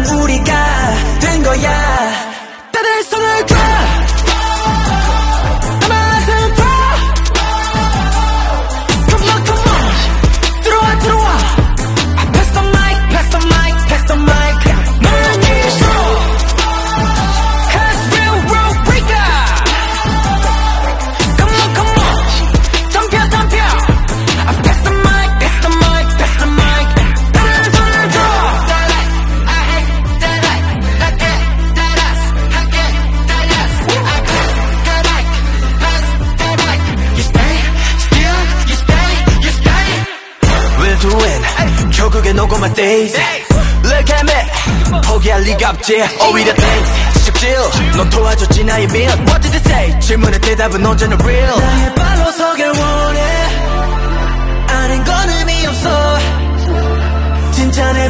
우리가 된 거야. 다들 손을 들어. 결국엔 오고 my days. Look at me 포기할 리가 없지. 오히려 thanks 지적질 넌 도와줬지 나의 민. What did they say? 질문의 대답은 언제나 real. 나의 발로 서길 원해. 아닌 건 의미 없어. 진짜 내